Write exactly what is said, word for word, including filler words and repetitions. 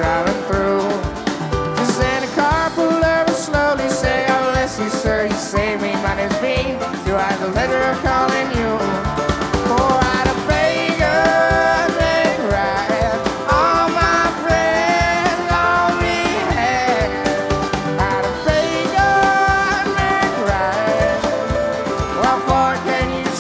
driving through. Just in a car, pulled over slowly, say, "God bless you, sir, you saved me. My name's Bean. Do I have the pleasure of calling you?" Oh, I'd a bacon make right. All my friends only had. I'd a bacon make right. What for can you